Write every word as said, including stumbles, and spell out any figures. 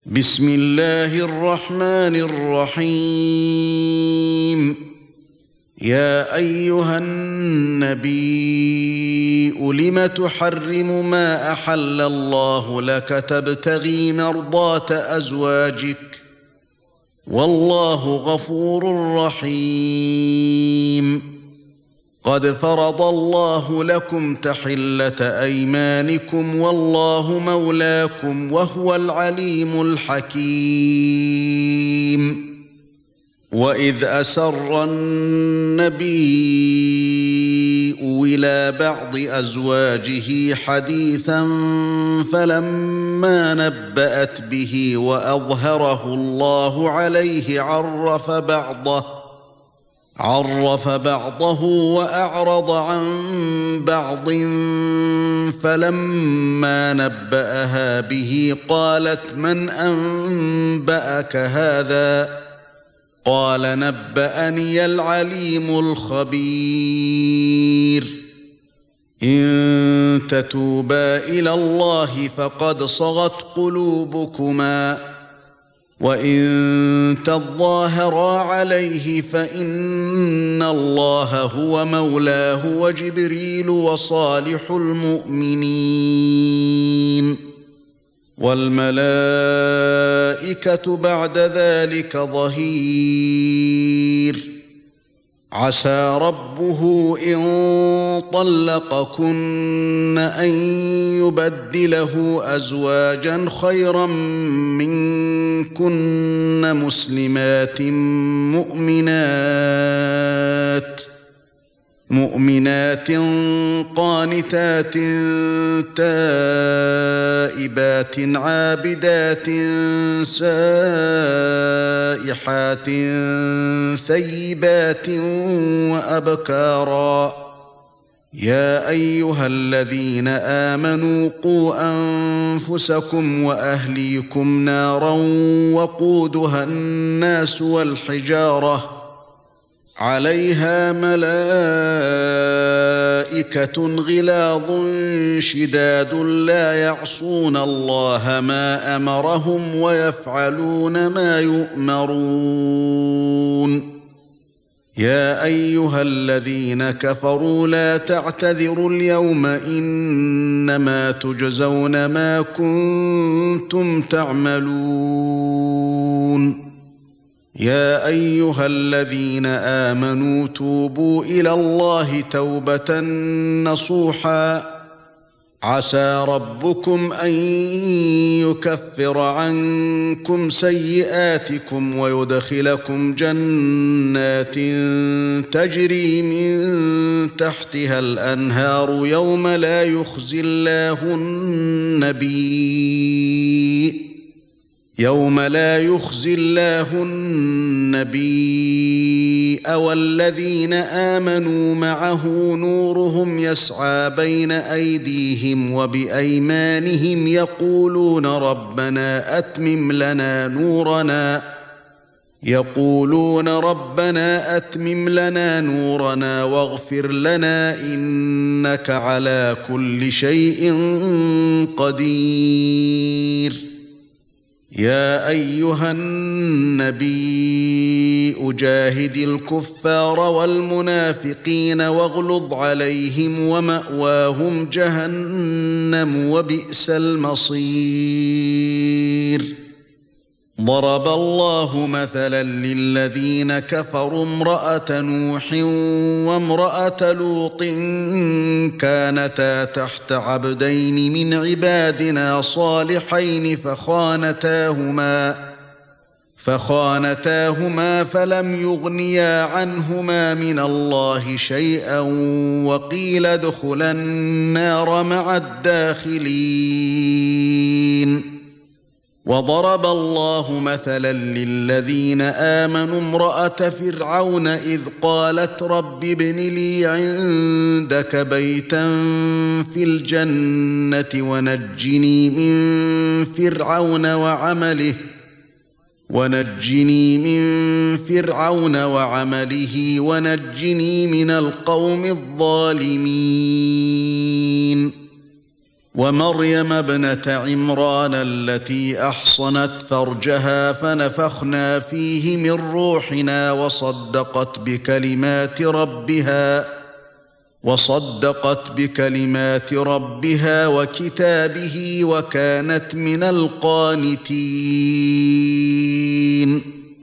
بسم الله الرحمن الرحيم يا أيها النبي لم تحرم ما أحل الله لك تبتغي مرضات أزواجك والله غفور رحيم قد فرض الله لكم تحلة أيمانكم والله مولاكم وهو العليم الحكيم وإذ أسر النبي إلى بعض أزواجه حديثا فلما نبأت به وأظهره الله عليه عرف بعضه عرف بعضه وأعرض عن بعض فلما نبأها به قالت من أنبأك هذا قال نبأني العليم الخبير إن تتوبا إلى الله فقد صغت قلوبكما وإن تظاهرا عليه فإن الله هو مولاه وجبريل وصالح المؤمنين والملائكة بعد ذلك ظهير عسى ربه إن طلقكن أن يبدله أزواجا خيرا منكن مسلمات مؤمنات مؤمنات قانتات تائبات عابدات سائحات ثيبات وأبكارا يا أيها الذين آمنوا قوا أنفسكم وأهليكم نارا وقودها الناس والحجارة عليها ملائكة غلاظ شداد لا يعصون الله ما أمرهم ويفعلون ما يؤمرون يا أيها الذين كفروا لا تعتذروا اليوم إنما تجزون ما كنتم تعملون يا أيها الذين آمنوا توبوا إلى الله توبة نصوحا عسى ربكم أن يكفر عنكم سيئاتكم ويدخلكم جنات تجري من تحتها الأنهار يوم لا يخزي الله النبي يوم لا يخزي الله النبي والذين آمنوا معه نورهم يسعى بين أيديهم وبأيمانهم يقولون ربنا أتمم لنا نورنا يقولون ربنا أتمم لنا نورنا واغفر لنا إنك على كل شيء قدير يا أيها النبي أجاهد الكفار والمنافقين واغلظ عليهم ومأواهم جهنم وبئس المصير ضرب الله مثلا للذين كفروا امرأة نوح وامرأة لوط كانتا تحت عبدين من عبادنا صالحين فخانتاهما فخانتاهما فلم يغنيا عنهما من الله شيئا وقيل ادخلا النار مع الداخلين وضرب الله مثلا للذين آمنوا امرأة فرعون إذ قالت رب ابن لي عندك بيتا في الجنة ونجني من فرعون وعمله ونجني من فرعون وعمله ونجني من القوم الظالمين ومريم ابنة عمران التي أحصنت فرجها فنفخنا فيه من روحنا وصدقت بكلمات ربها وصدقت بكلمات ربها وكتابه وكانت من القانتين